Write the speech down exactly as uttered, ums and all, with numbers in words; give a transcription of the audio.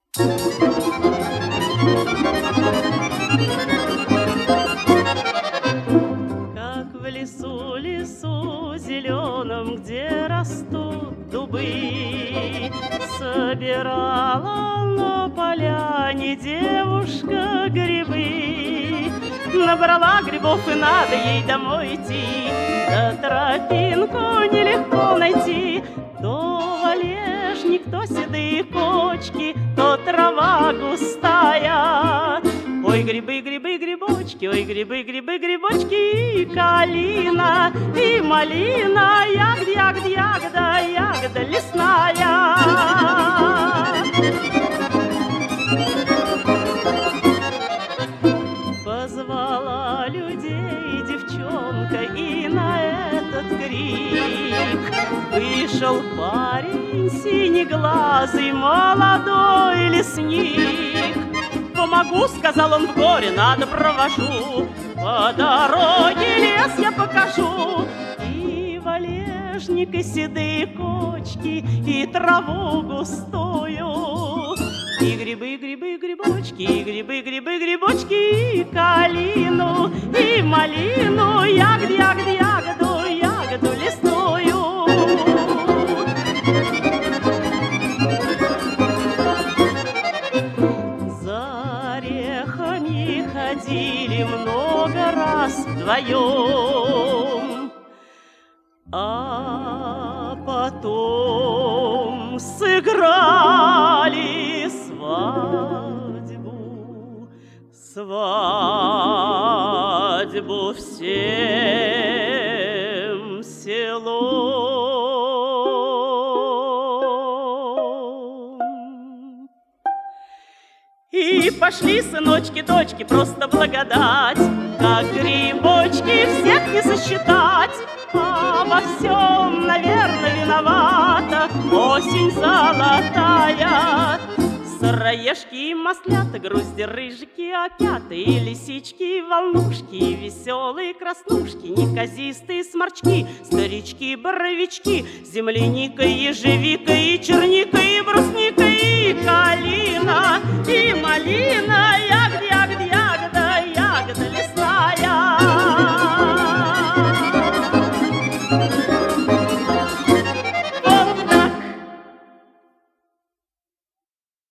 Как в лесу, лесу зеленом, где растут дубы, собирала на поляне девушка грибы. Набрала грибов, и надо ей домой идти, да тропинку нелегко найти. То валежник, то седые кочки, то трава густая. Ой, грибы, грибы, грибочки, ой, грибы, грибы, грибочки, и калина, и малина, ягода, ягода, ягода, ягода лесная. Позвала людей девчонка, и на этот крик вышел парень синеглазый, молодой лесник. «Помогу, — сказал он, — в горе надо провожу, по дороге лес я покажу. И валежник, и седые кочки, и траву густую, и грибы, грибы, грибочки, и грибы, грибы, грибочки, и калину, и малину, ягоду, ягоду, ягоду, ягоду лесную». Ходили много раз вдвоем, а потом сыграли свадьбу, свадьбу всем селом. И пошли сыночки, дочки, просто благодать, как грибочки всех не сосчитать. А во всем, наверное, виновата осень золотая. Сыроежки и маслята, грузди, рыжики, опята, и лисички, и волнушки, и веселые краснушки, неказистые сморчки, старички, боровички, земляника, ежевика, и черника, и брусника, и калина, и малина,